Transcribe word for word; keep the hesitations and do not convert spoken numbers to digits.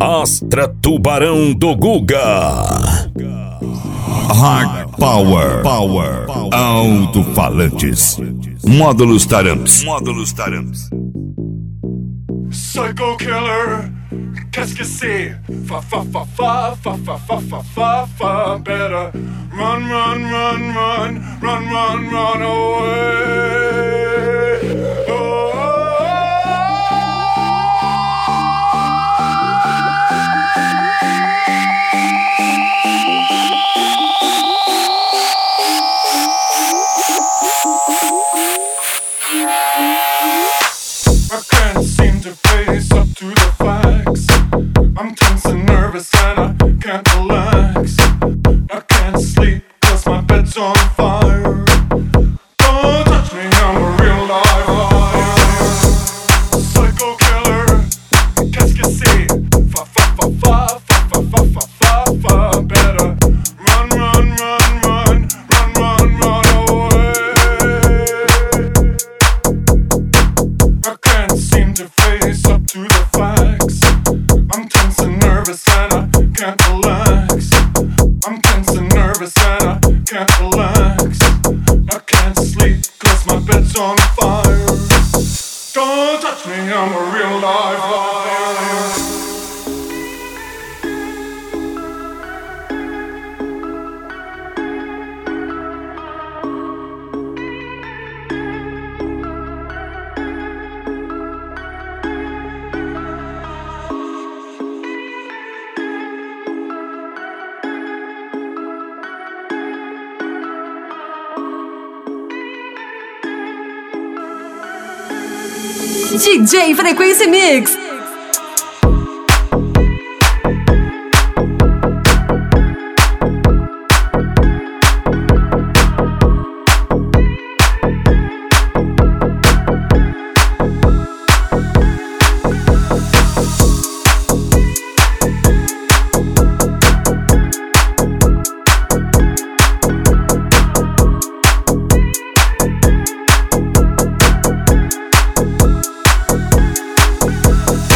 Astra Tubarão do Guga. Hard Power, Power, Alto-falantes, módulos Taramps, módulos Taramps. Psycho killer, qu'est-ce que c'est? Fa fa fa fa fa fa fa fa fa fa. Better run, run, run, run, run, run, run away. Oh. I can't seem to face up to the facts. I'm tense and nervous and I can't relax. I can't sleep cause my bed's on fire. Don't touch me, I'm a real live liar. Psycho killer, qu'est-ce que c'est? Fa fa fa fa fa fa fa fa fa fa. Better run, run, run, run, run, run, run away. I can't seem to face up to the facts. I'm tense and nervous and I can't relax. I'm tense and nervous and I can't relax. I can't sleep cause my bed's on fire. Don't touch me, I'm a real live liar. D J Frequência Mix.